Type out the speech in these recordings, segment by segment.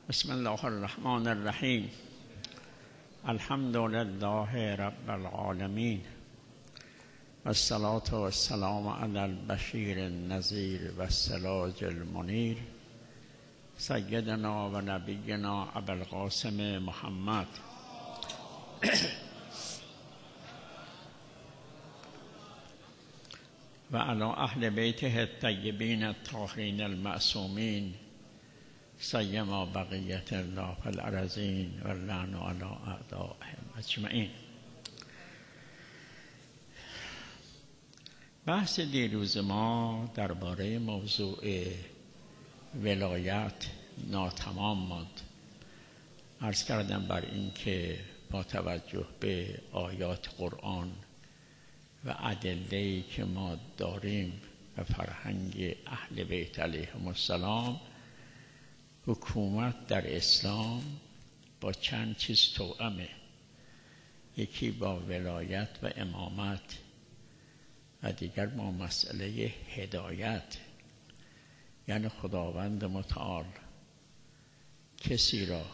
بسم الله الرحمن الرحیم. الحمد لله رب العالمین و الصلاة و السلام علی البشیر النذیر و السراج المنیر سیدنا و نبینا ابوالقاسم محمد و علی اهل بیته الطیبین الطاهرین المعصومین سیما بقیت الله فی الارضین و اللعن علی اعدائهم اجمعین. بحث دیروز ما درباره موضوع ولایت ناتمام ماند. عرض کردم بر این که با توجه به آیات قرآن و ادله‌ای که ما داریم و فرهنگ اهل بیت علیهم السلام، حکومت در اسلام با چند چیز توأمه. یکی با ولایت و امامت و دیگر با مسئله هدایت، یعنی خداوند متعال کسی را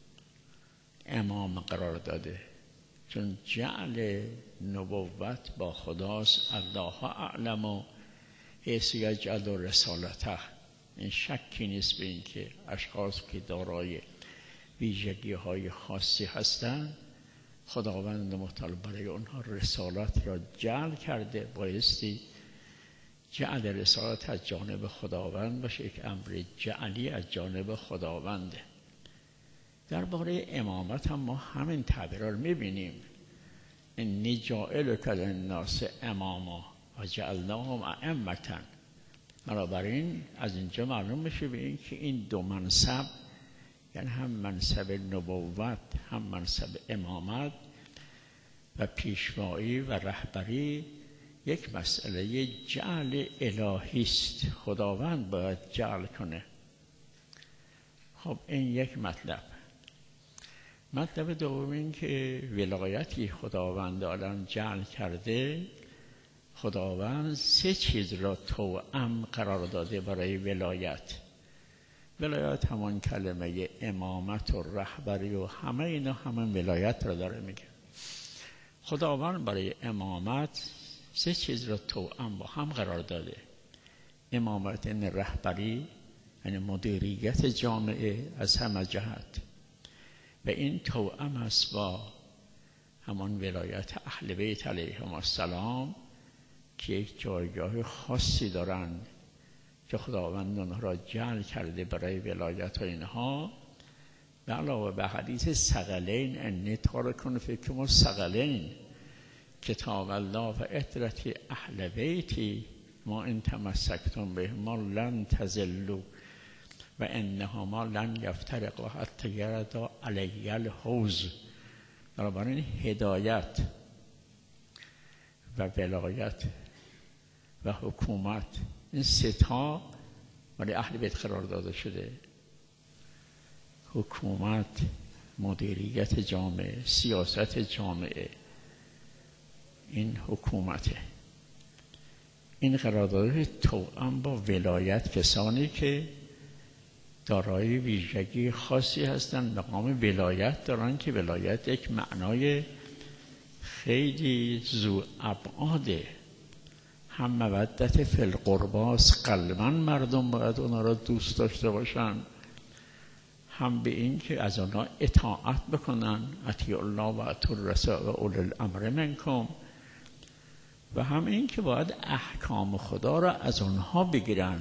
امام قرار داده، چون جعل نبوت با خداست. الله اعلم حیث یجعل رسالته. این شکی نیست به این که اشخاص که دارای ویژگی های خاصی هستند، خداوند متعال برای اونها رسالت را جعل کرده. بایستی جعل رسالت از جانب خداوند باشه، یک امر جعلی از جانب خداونده. درباره امامت هم ما همین تعبیر را میبینیم. انی جاعلک للناس اماما و جعلناهم ائمة. بنابراین از اینجا معلوم میشه به این که این دو منصب، یعنی هم منصب نبوت هم منصب امامت و پیشوایی و رهبری، یک مسئله جعل الهی است. خداوند باید جعل کنه. خب این یک مطلب. مطلب دوم این که ولایتی خداوند الان جعل کرده، خداوند سه چیز را توأم قرار داده برای ولایت. ولایت همان کلمه امامت و رهبری و همه اینا همون ولایت را داره میگه. خداوند برای امامت سه چیز را توأم با هم قرار داده. امامت این رهبری، یعنی مدیریت جامعه از همه جهت، و این توأم است با همان ولایت اهل بیت علیهم السلام که یک جایگاه خاصی دارند که خداوند آنها را جعل کرده برای ولایت اینها. به علاوه به حدیث ثقلین، انی تارک فیکم الثقلین کتاب الله و عترة اهل بیتی ما ان تمسکتم بهما لن تضلوا و انهما لن یفترقا حتی یردا علی الحوض. بنابراین هدایت و ولایت و حکومت، این سه تا برای اهل بیت قرار داده شده. حکومت، مدیریت جامعه، سیاست جامعه، این حکومته. این قرارداد توأم با ولایت، کسانی که دارای ویژگی خاصی هستند مقام ولایت دارن، که ولایت یک معنای خیلی ذو ابعاده. هم مودت فی القرباست، قلباً مردم باید اونا را دوست داشته باشن، هم به این که از اونا اطاعت بکنن، اطیعوا الله و اطیعوا الرسول و اولی الامر منکم، و هم این که باید احکام خدا را از اونها بگیرن.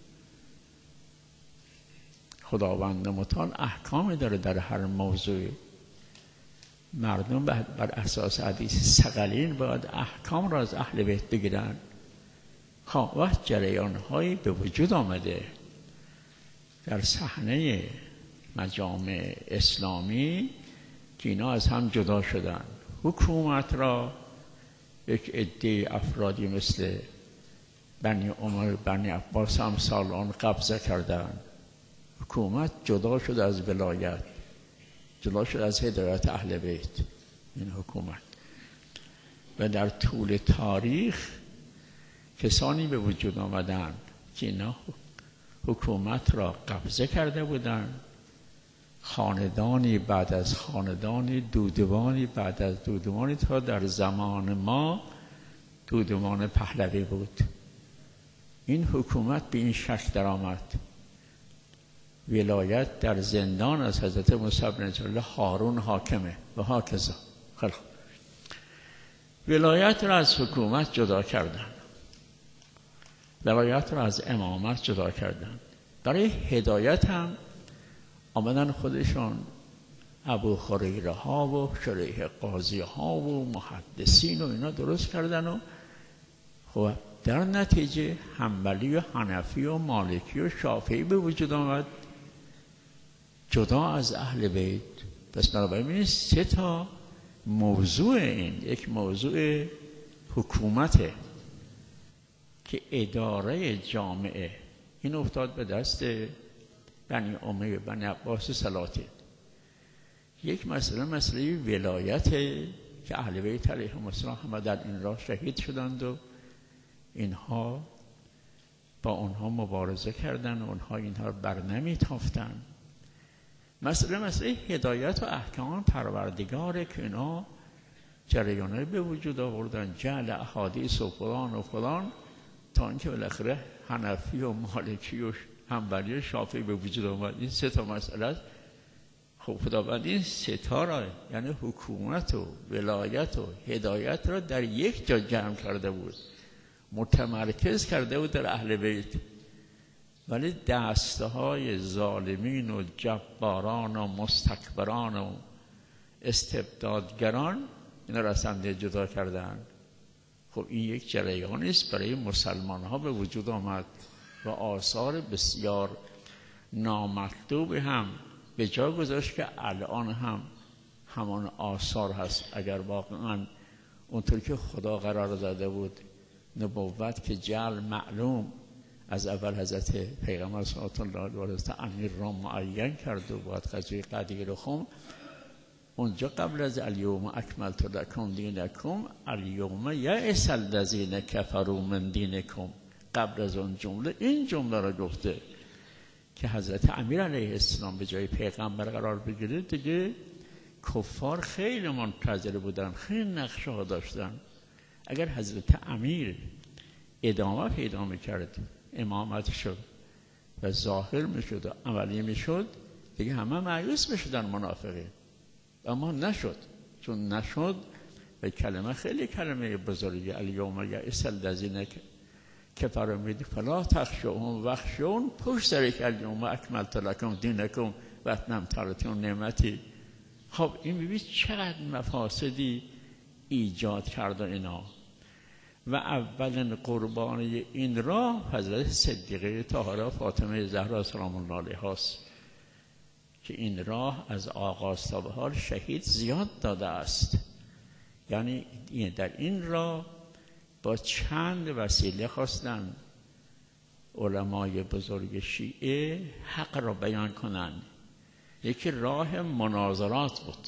خداوند متعال احکامی داره در هر موضوع. مردم بر اساس حدیث ثقلین باید احکام را از اهل بیت بگیرن. وقت جریان هایی به وجود آمده در صحنه مجامع اسلامی که اینا از هم جدا شدن. حکومت را یک عده افرادی مثل بنی عمر، بنی عباس هم سالان قبضه کردن. حکومت جدا شد از ولایت، جدا شد از هدایت اهل بیت. این حکومت و در طول تاریخ کسانی به وجود آمدن که اینا حکومت را قبضه کرده بودند خاندانی بعد از خاندانی، دودمانی بعد از دودمانی، تا در زمان ما دودمان پهلوی بود. این حکومت به این شکل درآمد. ولایت در زندان از حضرت موسی بن جلاله هارون حاکمه و هاکذا. خیلی خوب. ولایت را از حکومت جدا کردن، ولایت را از امامت جدا کردن. برای هدایت هم آمدن خودشان ابو هریره ها و شریح قاضی ها و محدثین و اینا درست کردن و خب در نتیجه حنبلی و حنفی و مالکی و شافعی به وجود آمد، جدا از اهل بیت. پس بنابراین 3 تا موضوع این، یک موضوع حکومته که اداره جامعه این افتاد به دست بنی امیه، بنی عباس سلاطین. یک مسئله ولایت که اهل بیت علیهم السلام همه در این راه شهید شدند و اینها با اونها مبارزه کردند و اونها اینها رو برنمیتافتند. مسئله هدایت و احکام پروردگاره که اینا جریانه به وجود آوردن، جعل احادیث و فلان و فلان، تا اینکه بالاخره حنفی و مالکی و حنبلی و شافعی به وجود آمد. این 3 تا مسئله. خب خداوند این 3 تا را، یعنی حکومت و ولایت و هدایت را در یک جا جمع کرده بود، متمرکز کرده بود در اهل بیت. ولی دستهای ظالمین و جباران و مستکبران و استبدادگران اینا را اصلا جدا کردن. خب این یک جریانی است برای مسلمان ها به وجود آمد و آثار بسیار نامطلوب هم به جا گذاشت که الان هم همان آثار هست. اگر واقعا اونطور که خدا قرار داده بود، نبوت که جعل معلوم از اول حضرت پیغمبر صلی الله علیه و آله امیر را معین کرد و باید قضیه قدیر خم اونجا قبل از الیوم اکملت لکم دینکم الیوم یئس الذین کفروا من دینکم، قبل از اون جمله این جمله را گفته که حضرت امیر علیه السلام به جای پیغمبر قرار بگیره. دیگه کفار خیلی منتظر بودن، خیلی نقشه ها داشتن. اگر حضرت امیر ادامه پیدا میکرد، امامت شد و ظاهر میشد و عملی میشد، دیگه همه مایوس میشدن منافقین. اما نشد. چون نشد و کلمه خیلی کلمه بزرگی، الیوم یئس الذین کفروا من دینکم فلا تخشوهم واخشون، پشت سر که الیوم اکملت لکم دینکم و اتممت علیکم نعمتی. خب این ببینید چقدر مفاسدی ایجاد کرده اینا. و اولین قربانی این راه حضرت صدیقه طاهره فاطمه زهرا سلام الله علیها است که این راه از آغاز تا به حال شهید زیاد داده است. یعنی در این راه با چند وسیله خواستن علمای بزرگ شیعه حق را بیان کنند. یکی راه مناظرات بود،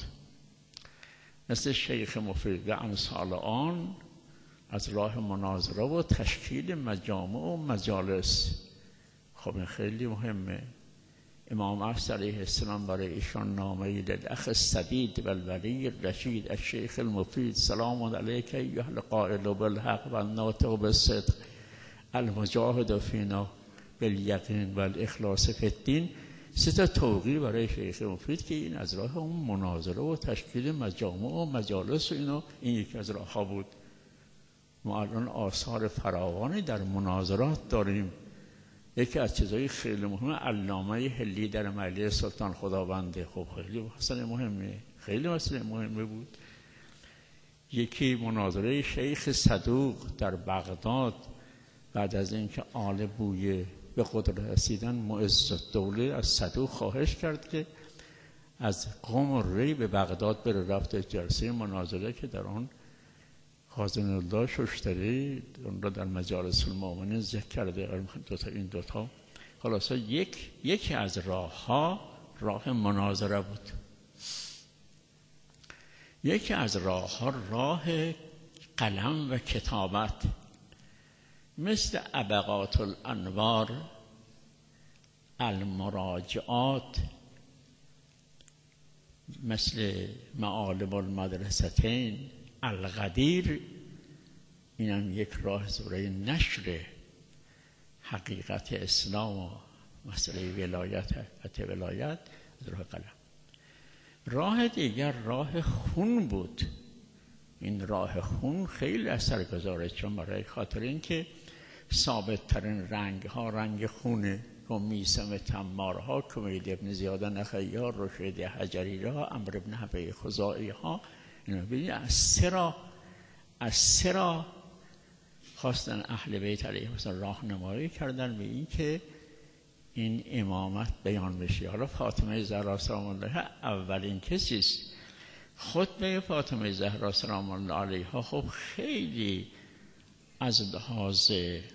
مثل شیخ مفید و امثال آن، از راه مناظره و تشکیل مجامع و مجالس. خب این خیلی مهمه. امام عصر علیه السلام برای ایشان نامه‌ای للاخ السدید و الولی الرشید الشیخ المفید سلام علیک ایها القائل بالحق و الناطق بالصدق المجاهد فینا بالیقین و الاخلاص فی الدین. 3 تا توقیع برای شیخ مفید که این از راه اون مناظره و تشکیل مجامع و مجالس و اینا، این یکی از راه ها بود. ما الان آثار فراوانی در مناظرات داریم. یکی از چیزهای خیلی مهمه علامه حلی در مجلس سلطان خداونده. خب خیلی مسئله مهمه، خیلی مسئله مهمه بود. یکی مناظره شیخ صدوق در بغداد بعد از اینکه آل بویه به قدرت رسیدن، معزالدوله از صدوق خواهش کرد که از قم ری به بغداد بره. رفت جلسه مناظره که در آن خازن الله ششتری اون را در مجالس المؤمنین ذکر کرده. این دوتا خلاصه یکی از راه مناظره بود. یکی از راه قلم و کتابت، مثل ابقات الانوار، المراجعات، مثل معالم المدرستین، القدیر، اینم یک راه برای نشر حقیقت اسلام و مسئله ولایت از راه قلم. راه دیگر راه خون بود. این راه خون خیلی اثرگذاره، چون برای خاطر اینکه ثابت ترین رنگ ها رنگ خونه، و میثم تمارها، کمید ابن زیاد نخعی ها، رشید حجری ها، عمرو بن حبیب خزاعی ها، از سرا خواستن اهل بیت علیهم السلام راهنمایی کردن به این که این امامت بیان بشه. حالا فاطمه زهرا سلام الله علیها اولین کسی است. خطبه فاطمه زهرا سلام الله علیها خب خیلی از لحاظ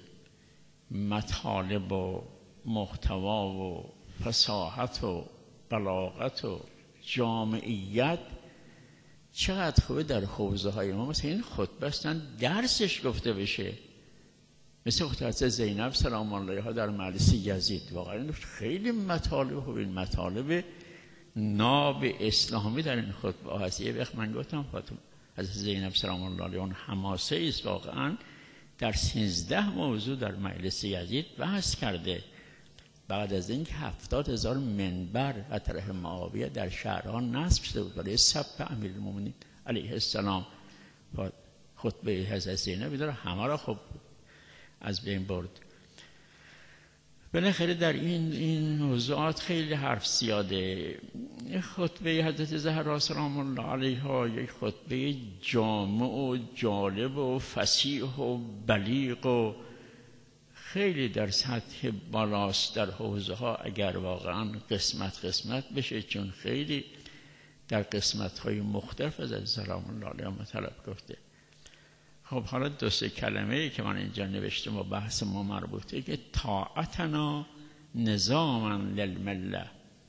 مطالب و محتوا و فصاحت و بلاغت و جامعیت چقدر خوبه در حوزه های ما. مثل این خطبه اصلا درسش گفته بشه، مثل خطبه زینب سلام الله علیها در مجلس یزید. واقعا خیلی مطالب و این مطالب ناب اسلامی در این خطبه هست. یه وقت من گفتم فاطمه از زینب سلام الله علیها اون حماسه است، واقعا در 13 موضوع در مجلس یزید بحث کرده. بعد از اینکه 70,000 منبر از طرف معاویه در شهرها نصب شده بود برای سب امیرالمومنین علیه السلام، خطبه حضرت زینب داره همه را خب از بین برد. بالاخره در این موضوعات خیلی حرف زیاده. خطبه حضرت زهرا سلام الله علیها یک خطبه جامع و جالب و فصیح و بلیغ و خیلی در سطح بالاست در حوزه ها، اگر واقعا قسمت بشه، چون خیلی در قسمت های مختلف از سلام الله علیها مطلب گفته. خب حالا 2-3 کلمه‌ای که من اینجا نوشتم و بحث ما مربوطه که طاعتنا نظاما للمله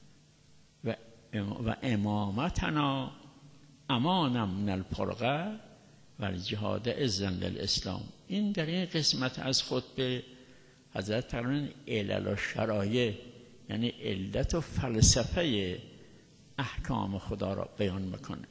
و امامتنا امانا من الفرقه و الجهاد اذن للاسلام. این در این قسمت از خطبه حضرت فرمودن علل و شرایع، یعنی علت و فلسفه احکام خدا را بیان میکنه.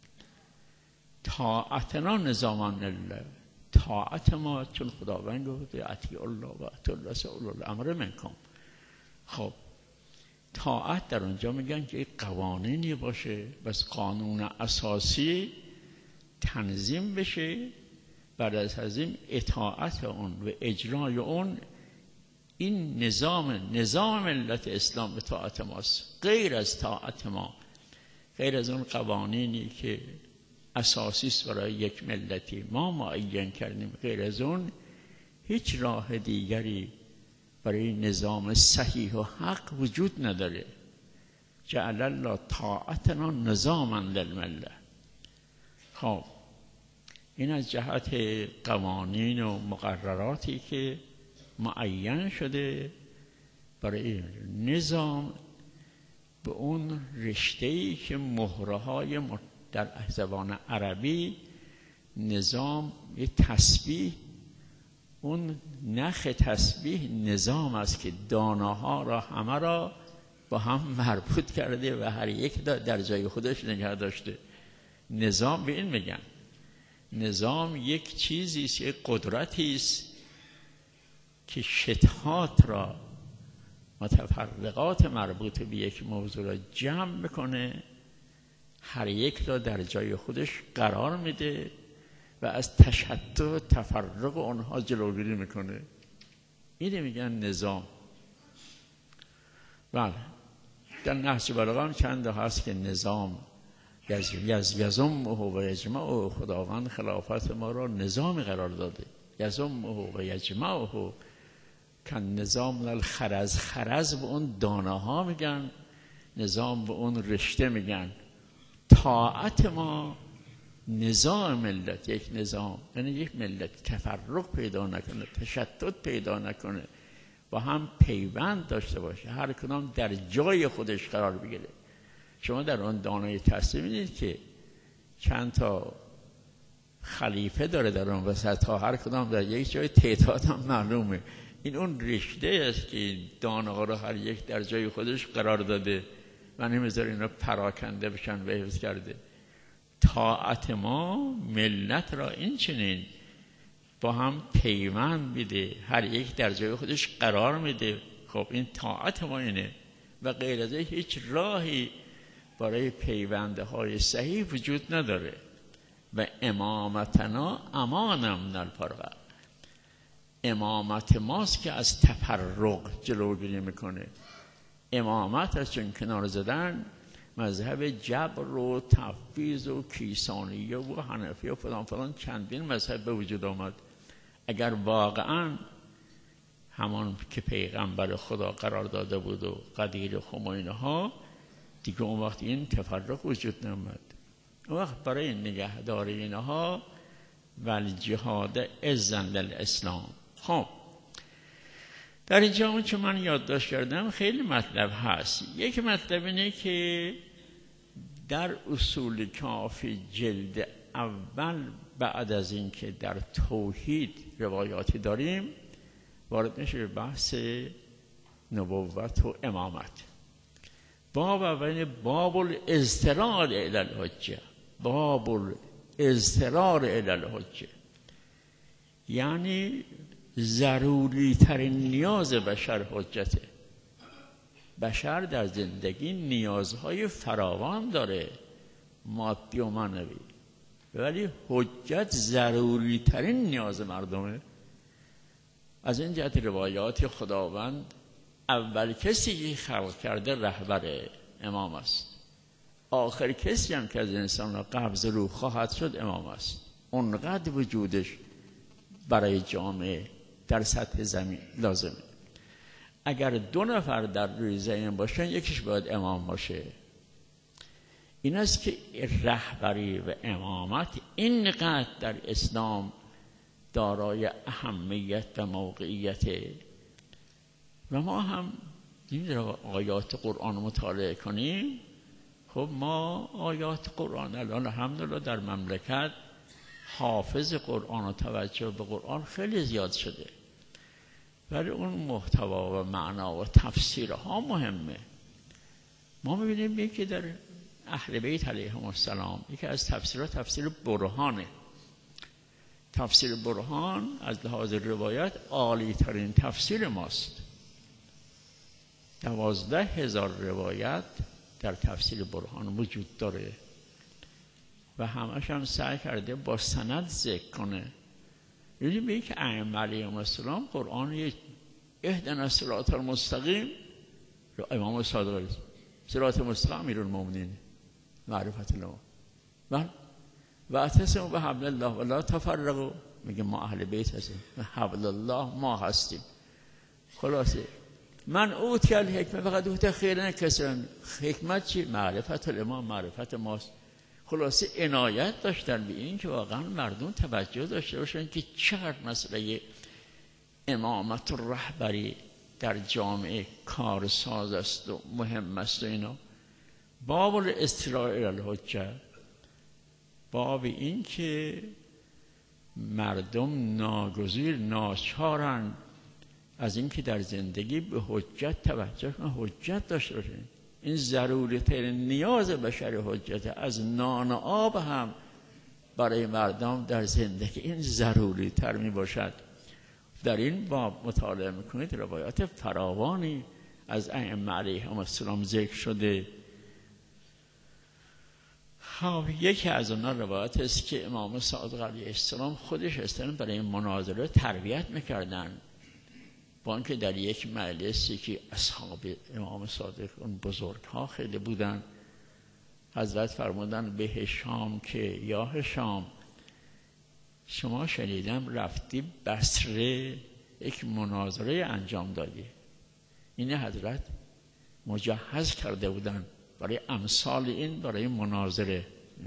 طاعتنا نظاما لله، طاعت ما چون خداوند گفته اطیعوا الله و اطیعوا الرسول اولي الامر منکم. خب طاعت در اونجا میگن که قوانینی باشه، بس قانون اساسی تنظیم بشه، بعد از این اطاعت اون و اجرای اون. این نظام ملت اسلام به طاعت ماست. غیر از طاعت ما، غیر از اون قوانینی که اساسی است برای یک ملتی ما معین کردیم، غیر از اون هیچ راه دیگری برای نظام صحیح و حق وجود نداره. جعل الله طاعتنا نظاما للمله. خب این از جهت قوانین و مقرراتی که معین شده برای نظام به اون رشته‌ای که مهره‌های در زبان عربی نظام یه تسبیح، اون نخ تسبیح نظام است که داناها را همه را با هم مربوط کرده و هر یک در جای خودش نگه داشته. نظام به این میگن. نظام یک چیزی است، یک قدرتی است که شتات را، متفرقات مربوط به یک موضوع را جمع میکنه، هر یک را در جای خودش قرار میده و از تشتت و تفرق اونها جلوگیری میکنه. اینه میگن نظام. بله در نهج بلاغه هم چند هست که نظام یزمه و یجمعه، خداوند خلافت ما را نظام قرار داده. یزمه و یجمعه کن نظام الخرز. خرز به اون دانه ها میگن، نظام به اون رشته میگن. طاعت ما نظام ملت، یک نظام، یعنی یک ملت تفرق پیدا نکنه، تشتت پیدا نکنه، با هم پیوند داشته باشه، هر کدام در جای خودش قرار بگیره. شما در اون دانه تصمیم میدید که چند تا خلیفه داره در اون وسط ها، هر کدام در یک جای، تعداد هم معلومه. این اون رشته است که دانه ها رو هر یک در جای خودش قرار داده و نمیذاره اینا پراکنده بشن و حفظ کرده. طاعت ما ملت را این چنین با هم پیوند میده، هر یک در جای خودش قرار میده. خب این طاعت ما اینه و غیر از هیچ راهی برای پیونده های صحیح وجود نداره. و امامتنا امانم من الفرقه، امامت ماست که از تفرق جلوگیری میکنه. امامت از چون کنار زدن مذهب جبر و تفویض و کیسانیه و حنفیه و فلان فلان چندین مذهب به وجود آمد. اگر واقعا همان که پیغمبر خدا قرار داده بود و قدیر خمینی ها، دیگه اون وقت این تفرق وجود نمیاد. اون وقت برای نگهداری اینها والجهاد اذن للاسلام. خب در اینجا اون چه من یادداشت کردم خیلی مطلب هست. یک مطلب اینه که در اصول کافی جلد اول بعد از اینکه در توحید روایاتی داریم وارد میشه به بحث نبوت و امامت. باب اول باب الاضطرار الی الحجه، باب الاضطرار الی الحجه، یعنی ضروری ترین نیاز بشر حجته. بشر در زندگی نیازهای فراوان داره، مادی و معنوی، ولی حجت ضروری ترین نیاز مردمه. از این جهت روایات خداوند اول کسی که خلق کرده رهبر امام است، آخر کسی هم که از انسان را قبض روح خواهد شد امام است. اونقدر وجودش برای جامعه در سطح زمین لازمه. اگر 2 نفر در روی زمین باشن یکیش باید امام باشه. این است که رهبری و امامت اینقدر در اسلام دارای اهمیت و موقعیت. و ما هم نمیدونم آیات قرآن مطالعه کنیم. خب ما آیات قرآن الان الحمدلله در مملکت حافظ قرآن و توجه به قرآن خیلی زیاد شده، ولی اون محتوا و معنا و تفسیرها مهمه. ما میبینیم یکی در اهل بیت علیهم السلام یکی از تفسیرها تفسیر برهانه. تفسیر برهان از لحاظ روایت عالی ترین تفسیر ماست. 12,000 روایت در تفسیر برهان وجود داره و همش هم سعی کرده با سند ذکر کنه. یعنی به یک ائمه علیهم السلام قرآن اهدنا الصراط المستقیم، امام صادق صراط مستقیم امیرالمومنین معرفت الله و اعتصموا بحبل الله ولا تفرقوا، میگه ما اهل بیت هستیم و حبل الله ما هستیم. خلاصه من اوتی الحکمه فقط اوتی خیرا کثیرا. حکمت چی؟ معرفت الامام، معرفت ماست. خلاصه عنایت داشتن به این که واقعا مردم توجه داشته باشن که چقدر مسئله امامت و رهبری در جامعه کارساز است و مهم است و اینا. باب الاستراء الی الحجه، باب این که مردم ناگزیر ناچارن از این که در زندگی به حجت توجه کنن، حجت داشته باشن. این ضروری ترین نیاز بشر حجت، از نان و آب هم برای مردم در زندگی این ضروری تر می باشد. در این باب مطالعه میکنید روایات فراوانی از ائمه علیهم السلام ذکر شده. یکی از اونها روایت است که امام صادق علیه السلام خودش اصلا برای مناظره تربیت میکردن. با اینکه در یک مجلسی که اصحاب امام صادق اون بزرگها خیلی بودن، حضرت فرمودن به هشام که یا هشام شما شنیدم رفتی بصره یک مناظره انجام دادی. این حضرت مجهز کرده بودن برای امثال این برای مناظره.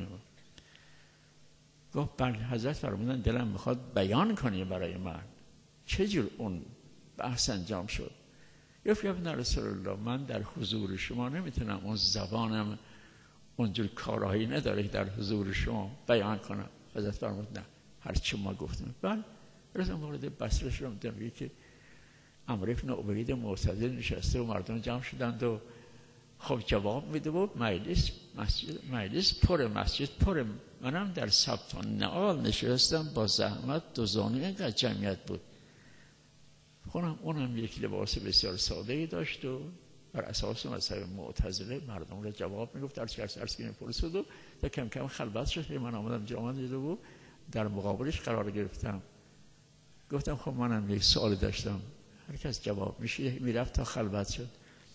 گفت بله. حضرت فرمودن دلم میخواد بیان کنی برای من. چجور اون بحث انجام شد؟ گفت یا ابن رسول الله من در حضور شما نمیتونم، اون زبانم اونجور کارهایی نداره در حضور شما بیان کنم. حضرت فرمود نه هرچی ما گفتیم. بله. رسول وارد بصره شدم، دیدم که عمرو بن عبید معتضد نشسته و مردم جمع شدند و خب جواب میده بود مجلس پر، مسجد پر. منم در ثبت نعال نشستم با زحمت 2 زانو اینقدر جمعیت بود. خونم اونم یک لباس بسیار ساده‌ای داشت و بر اساس مذهب معتزله مردم را جواب میگفت. در چرس ارسکین پلیس بود و کم کم خلوت شد. من آمدم جامعه دیده بود در مقابلش قرار گرفتم. گفتم خب منم یک سوال داشتم. هر کس جواب میرفت تا خلوت شد.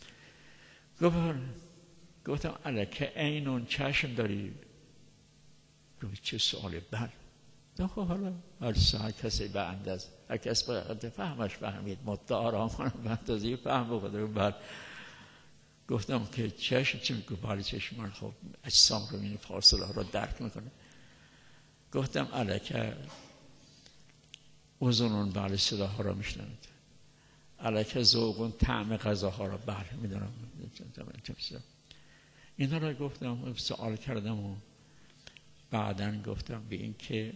گفتم الکه عینون چشم داری؟ گفت چه سوالی؟ بله. خب حالا هر کسی به اندازه، هر کس به فهمش فهمید. مدعا را منم به اندازه فهم بکنم. بله. گفتم که چشم چی میگه؟ بله چشم من خب اجسام رو این فاصله رو درک میکنه. گفتم الکه اذنون بله صداها را میشنوید، الکه ذوقون طعم غذاها را بله میدونم. اینا را گفتم، سوال کردم و بعدن گفتم به این که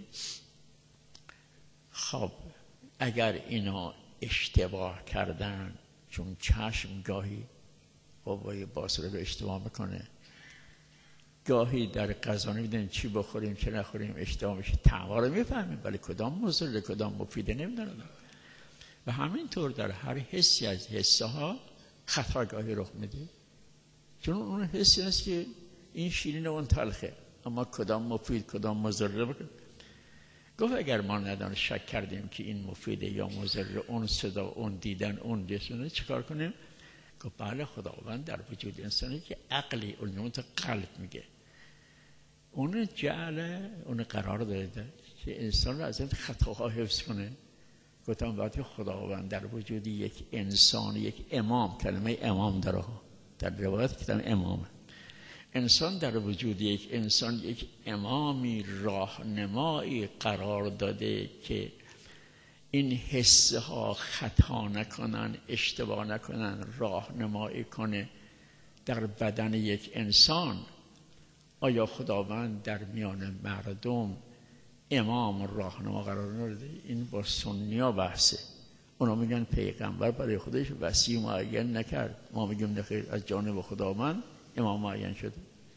خب اگر اینا اشتباه کردن، چون چشم گاهی قوای باصره رو اشتباه میکنه، گاهی در غذا نمیدونیم چی بخوریم چه نخوریم اشتباه میشه، طعم رو میفهمیم ولی کدام مضر کدام مفیده نمیدونم. و همینطور در هر حسی از حسه ها خطا گاهی رخ میده، چون اون حسی هست که این شیرین و اون تلخه، اما کدام مفید کدام مضر بکنه. گفت اگر ما ندان شک کردیم که این مفیده یا مضر، اون صدا اون دیدن اون جسمونه، چیکار کنیم؟ گفت بله خداوند در وجود انسانی که عقلی اون تو قلب میگه، اون جعل اون قرار داده که انسان رو از این خطاها حفظ کنه. گفتم وقتی خداوند در وجود یک انسان، یک امام، کلمه امام داره در روایت کتاب امامه، انسان در وجود یک انسان یک امامی راهنمایی قرار داده که این حسه ها خطا نکنن، اشتباه نکنن، راهنمایی کنه در بدن یک انسان. آیا خداوند در میان مردم امام راهنما قرار نداده؟ این با سنیا بحثه. اونا میگن پیغمبر برای خودش وصی معین نکرد، ما میگیم نخیر، از جانب خداوند امام معین شده.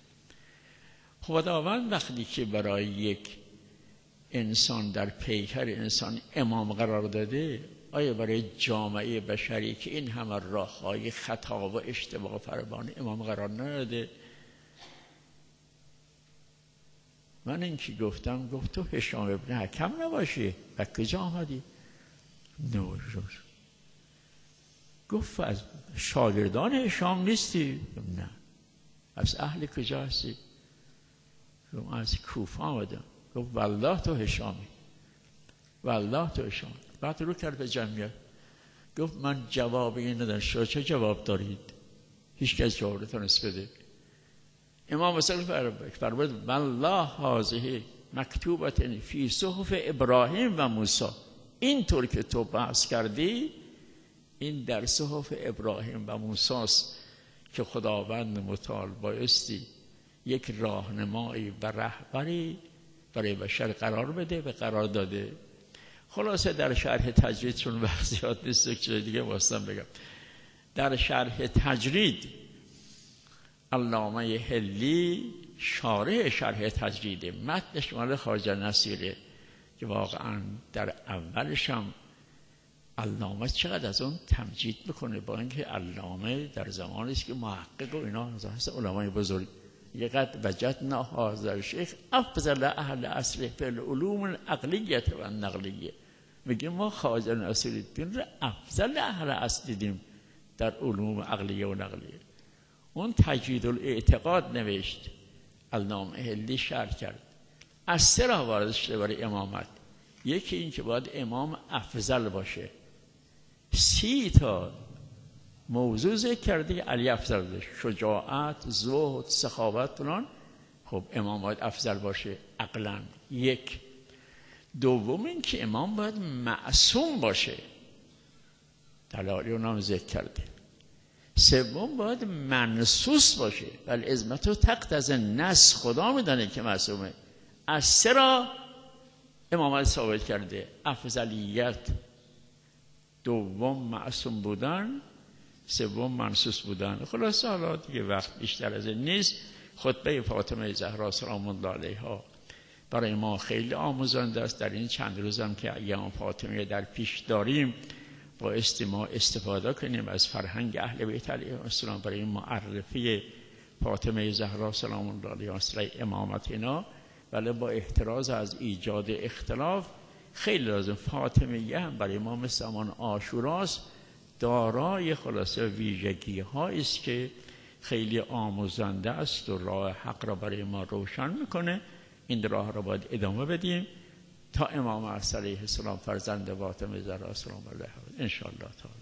خداوند وقتی که برای یک انسان در پیکر انسان امام قرار داده، آیا برای جامعه بشری که این همه راههای خطا و اشتباه فراوان امام قرار نداده؟ من این که گفتم، گفت تو هشام ابن حکم نباشی، و کجا آمدی؟ نوجور. گفت از شاگردان هشام نیستی؟ نه. از اهل کجا هستی؟ گفت از کوفه آمدم. گفت والله تو هشامی، والله تو هشام. بعد رو کرد به جمعیت، گفت من جواب این ندارم، شما چه جواب دارید؟ هیچ کس جواب نتونست بده. امام صلی فرمود والله هذه مکتوبت فی صحف ابراهیم و موسی، اینطور که تو بحث کردی این در صحف ابراهیم و موسی است که خداوند متعال بایستی یک راهنمایی و رهبری برای بشر قرار بده و قرار داده. خلاصه در شرح تجرید، چون وقت زیاد نیست یک چیز دیگه واسطم بگم، در شرح تجرید علامه حلی شارح شرح تجریده، متنش مال خواجه نصیره که واقعا در اولش هم علامه چقدر از اون تمجید میکنه، با اینکه علامه در زمانی است که محقق و اینا هست علمای بزرگ. یقد وجدنا هذا الشیخ افضل اهل عصره فی العلوم العقلیه و النقلیه. میگه ما خواجه نصیرالدین را افضل اهل عصر دیدیم در علوم عقلیه و نقلیه. اون تجرید الاعتقاد نوشت، علامه حلی شرح کرد. از 3 راه وارد شده برای امامت. یکی این که باید امام افضل باشه، 30 تا موضوع ذکر کرده که علی افضل باشه، شجاعت، زهد، سخاوت فلان. خب امام باید افضل باشه عقلاً. 1. دوم این که امام باید معصوم باشه، دلایل اونم ذکر کرده. 3 باید منصوص باشه، ولی عظمت و تقتضی نص، خدا میدانه که معصومه. از 3 را امامت ثابت کرده: افضلیت، 2 معصوم بودن، سوم منصوص بودن. خلاصه حالا دیگه وقت بیشتر از این نیست. خطبه فاطمه زهرا سلام الله علیها برای ما خیلی آموزنده است. در این چند روزم که ایام فاطمه در پیش داریم با استفاده کنیم از فرهنگ اهل بیت علیهم السلام برای معرفی فاطمه زهرا سلام الله علیها اصل امامت اینا، ولی با احتراز از ایجاد اختلاف. خیلی لازم فاطمیه هم برای ما مثل همان عاشوراست، دارای خلاصه ویژگی هایی است که خیلی آموزنده است و راه حق را برای ما روشن میکنه. این راه را باید ادامه بدیم تا امام علیه السلام فرزند فاطمه زهرا سلام الله علیها ان شاء الله تعالی.